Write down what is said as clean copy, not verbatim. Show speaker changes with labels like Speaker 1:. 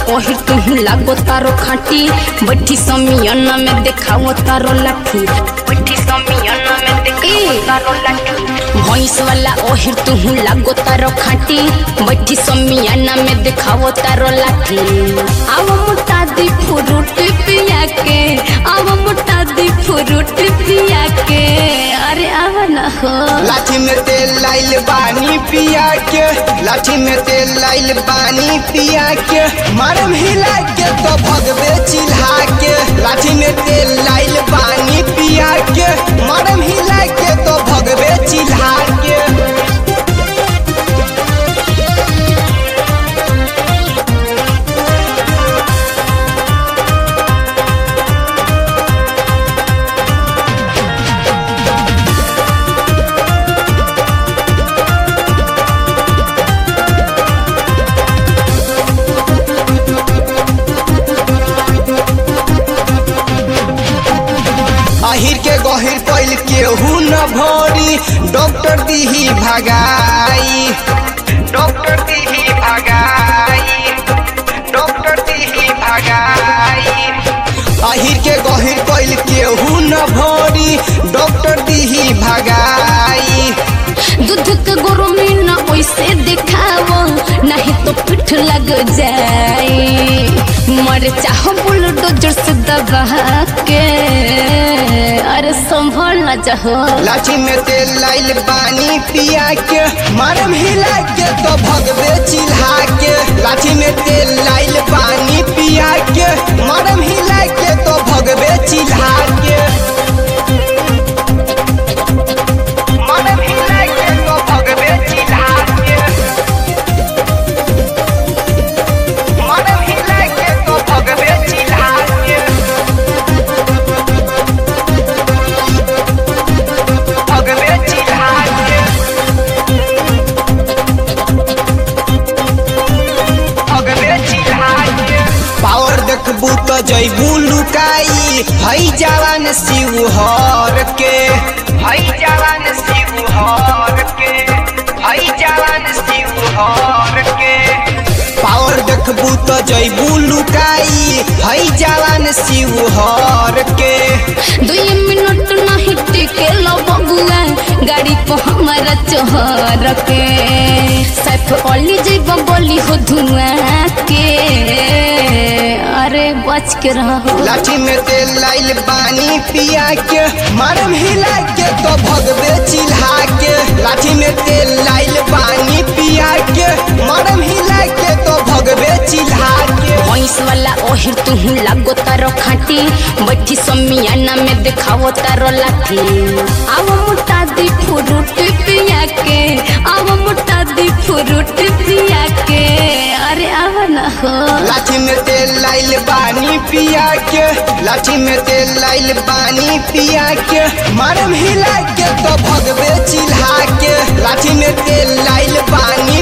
Speaker 1: ओही तुम लागो तारो खाटी बैठी समियाना में देखाओ तारो लाठी बैठी समियाना में देखाओ तारो लाठी भैंस वाला ओही तुम लागो तारो खाटी बैठी समियाना में देखाओ तारो लाठी आव मोटा दी फ्रूट पिया के आव मोटा दी फ्रूट पिया के अरे आव ना हो
Speaker 2: लाठी में तेल लाइल बानी पिया के लाठी में तेल लाइल बानी पिया के मारम हिला के तो भगवे चिल्हा के लाठी में तेल लाइल बानी पिया के मारम हिला के तो भगवे चिल्हा के अहिर के गहिर कैल केहू न भरी डॉक्टर दीही भगाई डॉक्टर दीही भगाई डॉक्टर दीही भगाई अहिर के गहिर कैल केहू न भरी डॉक्टर दीही भगाई
Speaker 1: दूध के गरमी ना वैसे दिखाओ नहीं तो पिठ लग जाए मर चाहो बुलडोजर से दबा के अरे संभल ना चाहो
Speaker 2: लाठी में तेल लाइल बानी पिया के मारम हिला के तो भगवे चिल्हा के लाठी में तेल लाइल बानी पिया के मारम हिला के तो भगवे चिल्हा के मारम हिला के तो भगवे चिल्हा के मारम हिला के तो भगवे चिल्हा के भगवे चिल्हा के भगवे चिल्हा के पावर देखबू तो जैबू लुकाई हई जवान शिवहर के हई जवान शिवहर के हई जवान शिवहर के पावर देखबू तो जैबू लुकाई हई जवान शिवहर के
Speaker 1: 2 मिनट नहीं टिके लो बबुआ गाड़ी को हमारा चोहर के सैफ ओली जइब बोली हो धुआं के अरे बच के रहो
Speaker 2: लाठी में तेल लाइल बानी पिया के मारम हिला के तो भगवे चिल्हा के लाठी में तेल लाइल बानी पिया के मारम हिला के तो भगवे चिल्हा के
Speaker 1: भैंस वाला ओही तुम लागो तारो खाटी बैठी समियाना में देखाओ तारो लाठी आव मोटा दी फ्रूट पिया के आव मोटा दी फ्रूट पिया के अरे आव ना हो
Speaker 2: लाठी में तेल लाइल बानी पिया के लाठी में तेल लाइल बानी पिया के मारम हिला के तो भगवे चिल्हा के लाठी में तेल लाइल बानी